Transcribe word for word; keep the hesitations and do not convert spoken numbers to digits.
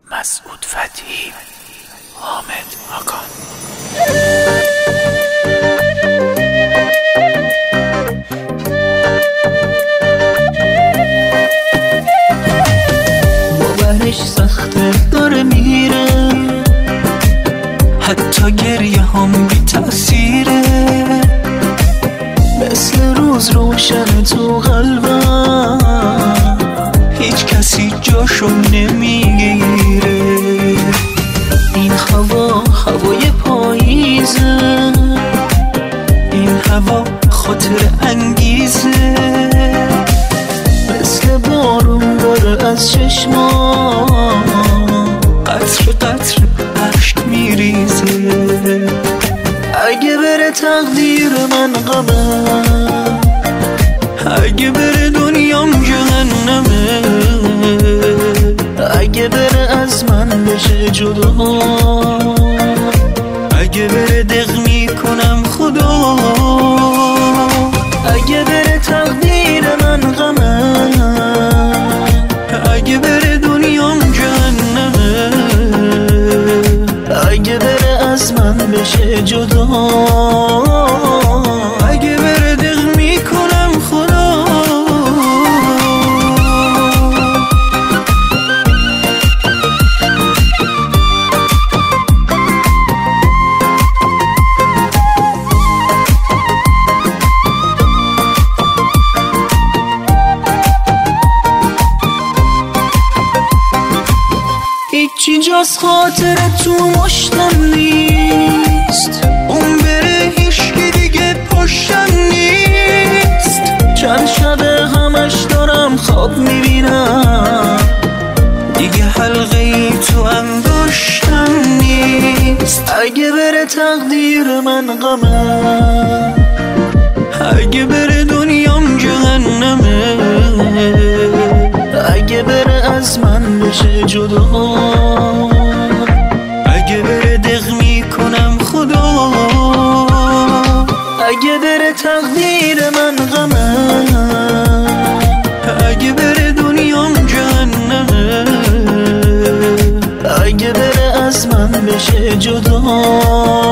مسعود فتحی، حامد آقا. باورش سخته داره میره، حتی گریه هم بی تأثیره، مثل روز روشن تو قلبم، هیچ کسی جاشو نمیگیره. این هوا هوای پاییزه، این هوا خاطر انگیزه، مثل بارون داره از چشمام، قطر قطر اشک میریزه. اگه بره تقدیر من غمه، اگه بره دنیام جهنمه، اگه بره از من بشه جدا، اگه بره دق میکنم خدا. اگه بره تقدیر من غمه، اگه بره دنیام جهنمه، اگه بره از من بشه جدا، اگه بره دق میکنم خدا. هیچی جز خاطر تو مشتم نیست، اون بره هیچکی دیگه پشتم نیست. چند شبه همش دارم خواب میبینم، دیگه حلقه ای تو انگشتم نیست. اگه بره تقدیر من غمه، اگه بره دنیام جهنمه، اگه بره از من بشه جدا، اگه بره دق میکنم خدا. اگه بره تقدیر من غمه، اگه بره دنیام جهنمه، اگه بره از من بشه جدا.